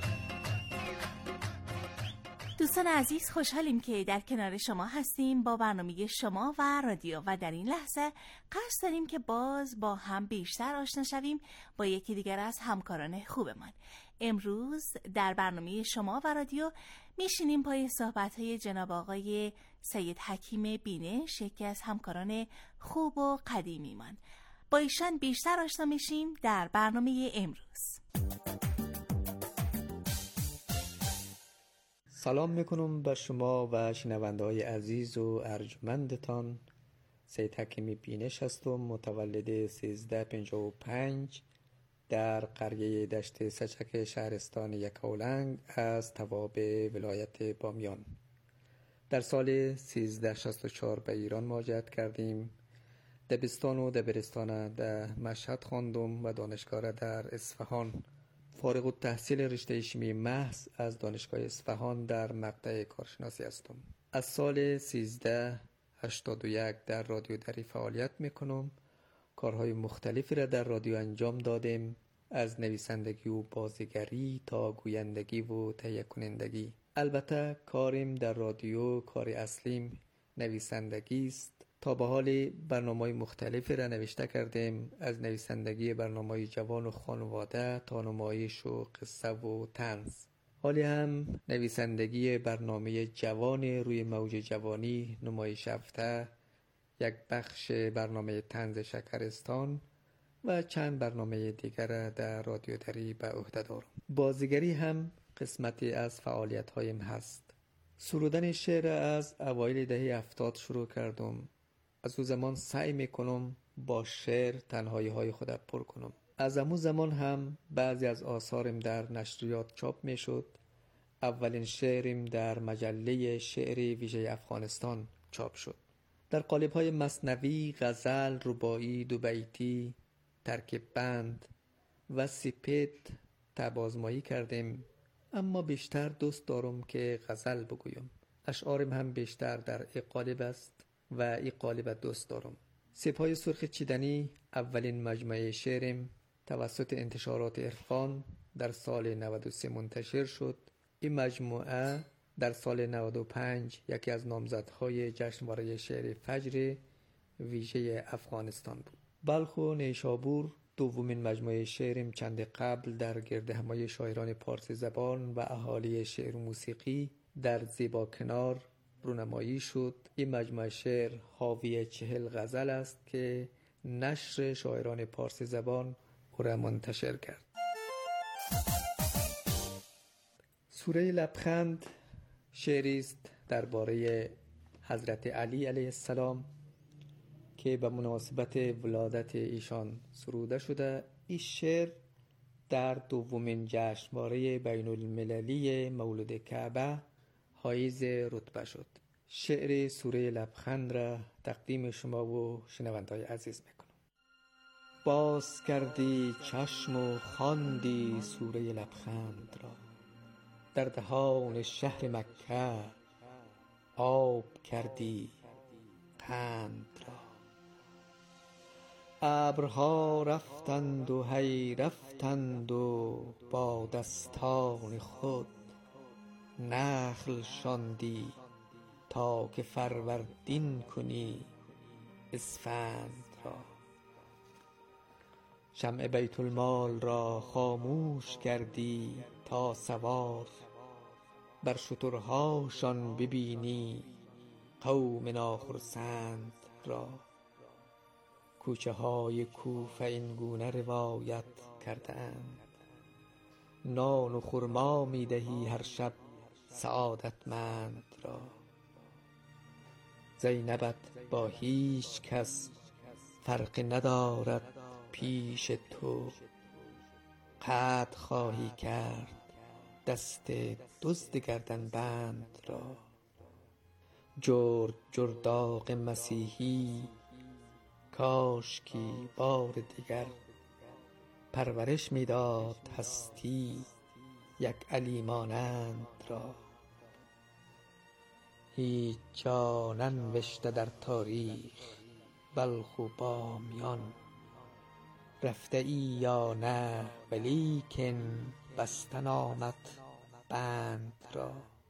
دوستان عزیز، خوشحالیم که در کنار شما هستیم با برنامه شما و رادیو و در این لحظه قصد داریم که باز با هم بیشتر آشنا شویم با یکی دیگر از همکاران خوبمان. امروز در برنامه شما و رادیو میشینیم پای صحبت‌های جناب آقای سید حکیم بینش، یکی از همکاران خوب و قدیمیمان. با ایشان بیشتر آشنا میشیم در برنامه امروز. سلام میکنم به شما و شنونده های عزیز و ارجمندتان. سید حکیم بینش هستم، متولد سیزده پنجاه و پنج در قریه دشت سچک شهرستان یکاولنگ از تواب ولایت بامیان. در سال سیزده شصت و چهار به ایران مهاجرت کردیم. دبستان و دبیرستان در مشهد خواندم و دانشگاه را در اصفهان. فارغ التحصیل رشته شیمی محض از دانشگاه اصفهان در مقطع کارشناسی هستم. از سال سیزده هشتاد و یک در رادیو دری فعالیت میکنم. کارهای مختلفی را در رادیو انجام دادم، از نویسندگی و بازیگری تا گویندگی و تهیه کنندگی. البته کارم در رادیو، کار اصلیم نویسندگی است. تا به حال برنامه‌های مختلفی را نوشته کردیم، از نویسندگی برنامه‌های جوان و خانواده تا نمایش و قصه و طنز. حالی هم نویسندگی برنامه جوان روی موج جوانی، نمایش هفته، یک بخش برنامه طنز شکرستان و چند برنامه دیگر در رادیو دری به عهده دارم. بازیگری هم قسمتی از فعالیت‌هایم هست. سرودن شعر از اوایل دهه هفتاد شروع کردم. از اون زمان سعی میکنم با شعر تنهایی های خودم پر کنم. از امون زمان هم بعضی از آثارم در نشریات چاپ میشد. اولین شعرم در مجله شعر ویژه افغانستان چاپ شد. در قالب های مثنوی، غزل، رباعی، دو بیتی، ترکیب بند و سپید تبازمایی کردیم، اما بیشتر دوست دارم که غزل بگویم. اشعارم هم بیشتر در ای قالب است و ای قالب دوست دارم. سپاه سرخ چیدنی اولین مجموعه شعرم توسط انتشارات عرفان در سال نود و سه منتشر شد. این مجموعه در سال نود و پنج یکی از نامزدهای جشنواره شعر فجر ویژه افغانستان بود. بلخ و نیشابور دومین مجموعه شعرم چند قبل در گردهمایی شاعران پارسی زبان و اهالی شعر و موسیقی در زیبا کنار رونمایی شد. این مجموعه شعر حاوی چهل غزل است که نشر شاعران پارسی زبان او را منتشر کرد. سوره لبخند شعری است درباره حضرت علی علیه السلام که به مناسبت ولادت ایشان سروده شده. این شعر در دومین جشنواره بین المللی مولد کعبه حایز رتبه شد. شعر سوره لبخند را تقدیم شما و شنونده‌های عزیز میکنم. باز کردی چشم و خواندی سوره لبخند را، در دهان شهر مکه آب کردی قند را. ابرها رفتند و هی رفتند و با دستان خود نخل شاندی تا که فروردین کنی اسفند را. شمع بیت المال را خاموش کردی تا سوار بر شترهاشان ببینی قوم ناخرسند را. کوچه های کوفه این گونه روایت کردند. نان و خرما می دهی هر شب سعادتمند را. زینبت با هیچ کس فرقی ندارد پیش تو. قطع خواهی کرد دست دزد گردن بند را. جرد جرداق مسیحی کاشکی بار دیگر پرورش میداد هستی یک علی مانند را. هیچ جا ننوشته در تاریخ بلخ و بامیان، رفته ای یا نه ولیکن بستن آمد بند را.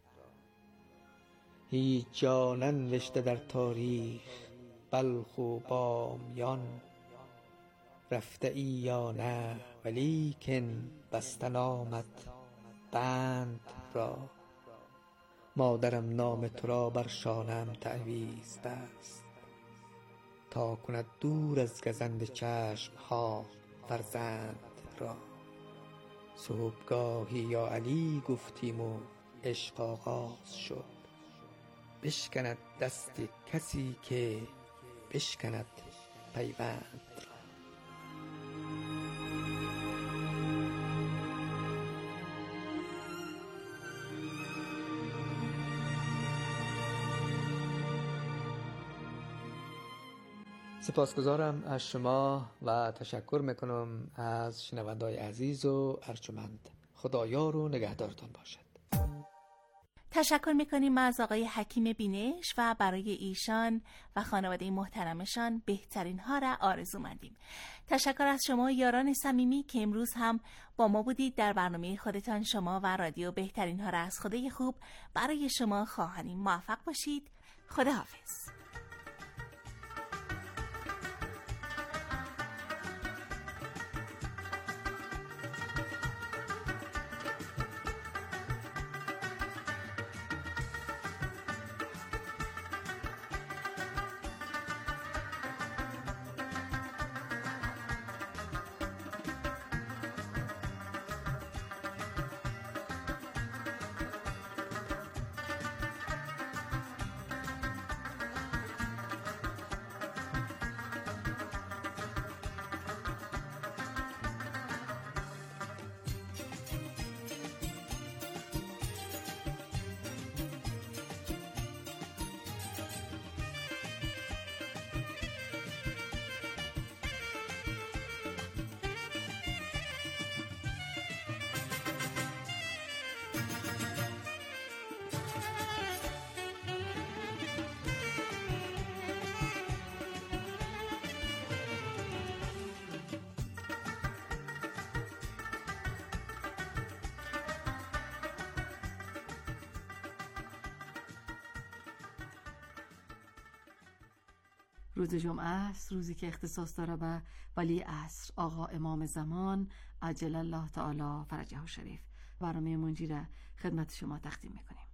هیچ جا ننوشته در تاریخ بلخ و بامیان، رفته ای یا نه ولیکن بستن آمد بند را. مادرم نام تو را بر شانم تعویذ بست، تا کند دور از گزند چشم ها فرزند را. صبحگاهی یا علی گفتیم و عشق آغاز شد. بشکند دست کسی که بشکند پیوند را. سپاسگزارم از شما و تشکر میکنم از شنونده‌های عزیز و ارجمند. خدایار و نگهدارتان باشد. تشکر میکنیم از آقای حکیم بینش و برای ایشان و خانواده محترمشان بهترین ها را آرزو مندیم. تشکر از شما یاران صمیمی که امروز هم با ما بودید در برنامه خودتان. شما و رادیو بهترین ها را از خدای خوب برای شما خواهانیم. موفق باشید. خداحافظ. روز جمعه است، روزی که اختصاص داره به ولی عصر آقا امام زمان عجل الله تعالی فرجه الشریف. برنامه منجی را خدمت شما تقدیم میکنیم.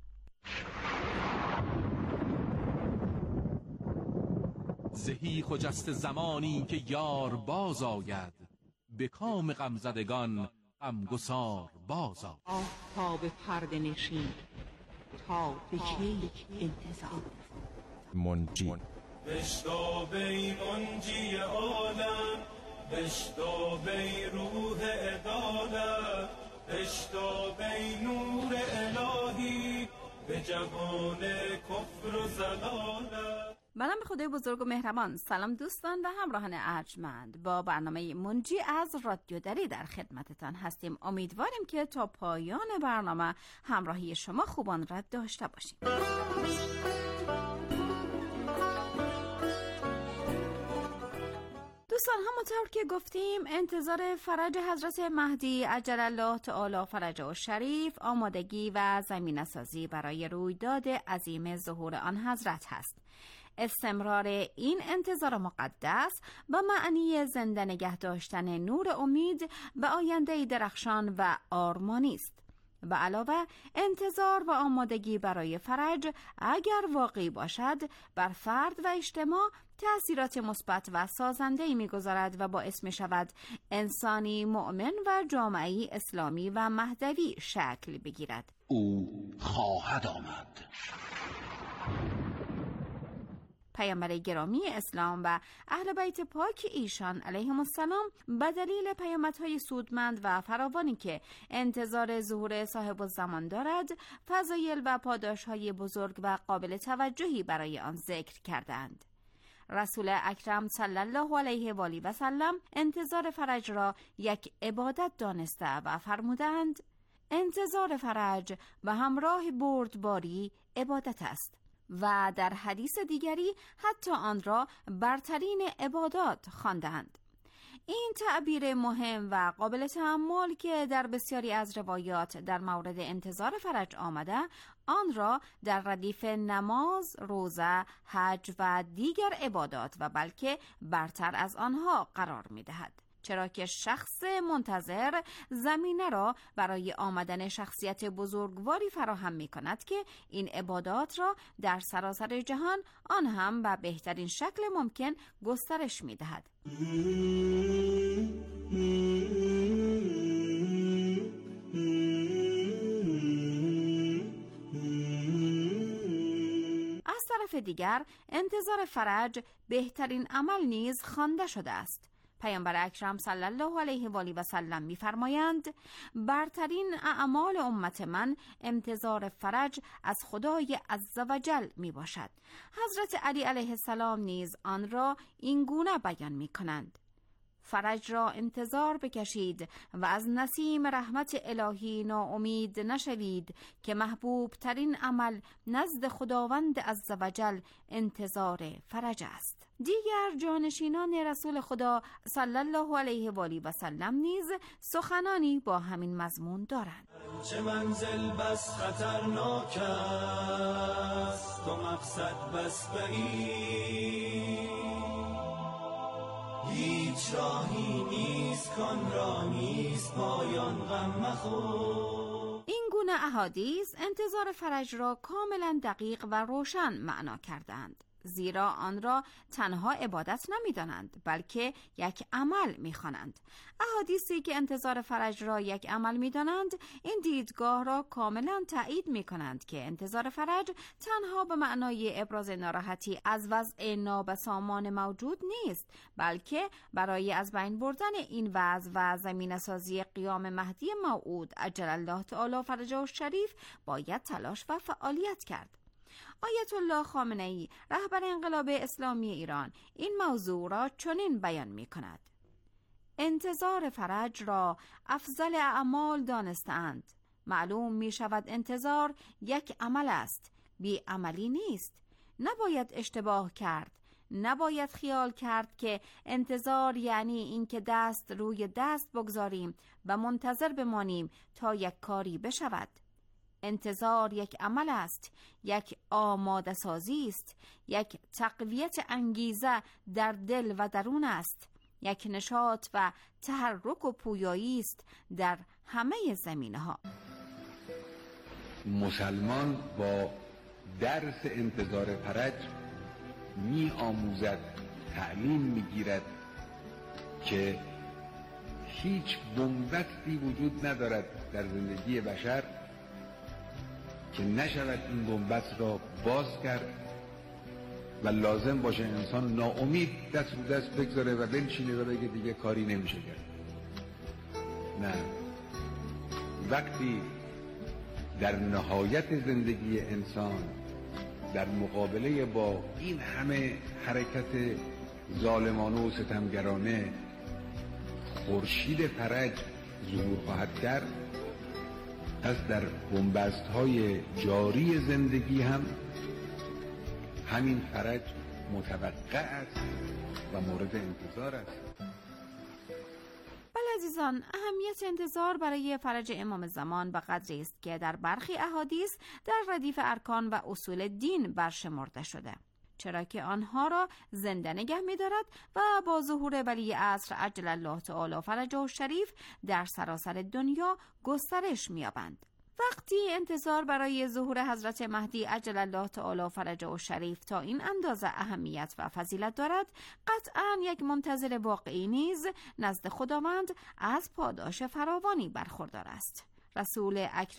زهی خجست زمانی که یار باز آید، به کام غمزدگان غمگسار باز آید. آفتاب پرده نشین تا به کی انتظار. منجی بشتاب ای منجی عالم، بشتاب ای روح عدالت، بشتاب ای نور الهی به جهان کفر و ضلالت. به نام خدای بزرگ و مهربان. سلام دوستان و همراهان ارجمند، با برنامه منجی از رادیو دری در خدمتتان هستیم. امیدواریم که تا پایان برنامه همراهی شما خوبان را داشته باشیم. دوستان، همونطور که گفتیم انتظار فرج حضرت مهدی عجل الله تعالی فرجه الشریف آمادگی و زمینه سازی برای رویداد عظیم ظهور آن حضرت هست. استمرار این انتظار مقدس به معنی زنده نگه داشتن نور امید به آینده درخشان و آرمانی است. به علاوه انتظار و آمادگی برای فرج اگر واقعی باشد بر فرد و اجتماع تأثیرات مثبت و سازنده‌ای می‌گذارد و باعث می‌شود انسانی مؤمن و جامعه‌ای اسلامی و مهدوی شکل بگیرد. او خواهد آمد. پیامبر گرامی اسلام و اهل بیت پاک ایشان علیهم السلام به دلیل پیامدهای سودمند و فراوانی که انتظار ظهور صاحب الزمان دارد، فضایل و پاداشهای بزرگ و قابل توجهی برای آن ذکر کردند. رسول اکرم صلی الله علیه و آله و سلم انتظار فرج را یک عبادت دانسته و فرمودند: انتظار فرج به همراه بردباری عبادت است. و در حدیث دیگری حتی آن را برترین عبادات خواندند. این تعبیر مهم و قابل تأمل که در بسیاری از روایات در مورد انتظار فرج آمده، آن را در ردیف نماز، روزه، حج و دیگر عبادات و بلکه برتر از آنها قرار می دهد. چرا که شخص منتظر زمینه را برای آمدن شخصیت بزرگواری فراهم می کند که این عبادات را در سراسر جهان، آن هم به بهترین شکل ممکن، گسترش می دهد. از طرف دیگر انتظار فرج بهترین عمل نیز خوانده شده است. پیامبر اکرم صلی الله علیه و آله و سلم می‌فرمایند: برترین اعمال امت من انتظار فرج از خدای عزوجل می باشد. حضرت علی علیه السلام نیز آن را این گونه بیان می کنند: فرج را انتظار بکشید و از نسیم رحمت الهی ناامید نشوید که محبوب ترین عمل نزد خداوند عزوجل انتظار فرج است. دیگر جانشینان رسول خدا صلی الله علیه و آله و سلم نیز سخنانی با همین مضمون دارند. چه منزل بس خطرناک است و مقصد بس بعید، هیچ راهی نیست کان را نیست پایان، غم مخور. این گونه احادیث انتظار فرج را کاملا دقیق و روشن معنا کردند، زیرا آن را تنها عبادت نمی دانند بلکه یک عمل می خوانند. احادیثی که انتظار فرج را یک عمل می دانند این دیدگاه را کاملا تایید می کنند که انتظار فرج تنها به معنای ابراز ناراحتی از وضع نابسامان موجود نیست، بلکه برای از بین بردن این وضع و زمینه سازی قیام مهدی موعود عجل الله تعالی فرجه الشریف باید تلاش و فعالیت کرد. آیت الله خامنه‌ای رهبر انقلاب اسلامی ایران این موضوع را چنین بیان می کند: انتظار فرج را افضل اعمال دانستند. معلوم می شود انتظار یک عمل است، بی عملی نیست. نباید اشتباه کرد، نباید خیال کرد که انتظار یعنی اینکه دست روی دست بگذاریم و منتظر بمانیم تا یک کاری بشود. انتظار یک عمل است، یک آماده سازی است، یک تقویت انگیزه در دل و درون است، یک نشاط و تحرک و پویایی است در همه زمینه‌ها. مسلمان با درس انتظار فرج می آموزد، تعلیم می گیرد که هیچ بنبستی وجود ندارد در زندگی بشر که نشود این بنبست را باز کرد و لازم باشه انسان ناامید دست رو دست بگذاره و بنشینه و بگه دیگه کاری نمیشه کرد. نه، وقتی در نهایت زندگی انسان در مقابله با این همه حرکت ظالمانه و ستمگرانه خورشید فرج ظهور خواهد کرد، پس در بنبست های جاری زندگی هم همین فرج متوقع است و مورد انتظار است. بله عزیزان، اهمیت انتظار برای فرج امام زمان به قدری است که در برخی احادیث در ردیف ارکان و اصول دین برشمرده شده، چرا که آنها را زنده نگه می دارد و با ظهور ولی عصر عجل الله تعالی فرجه الشریف در سراسر دنیا گسترش می یابند. وقتی انتظار برای ظهور حضرت مهدی عجل الله تعالی فرجه و شریف تا این اندازه اهمیت و فضیلت دارد، قطعاً یک منتظر واقعی نیز نزد خداوند از پاداش فراوانی برخوردار است. رسول اکرم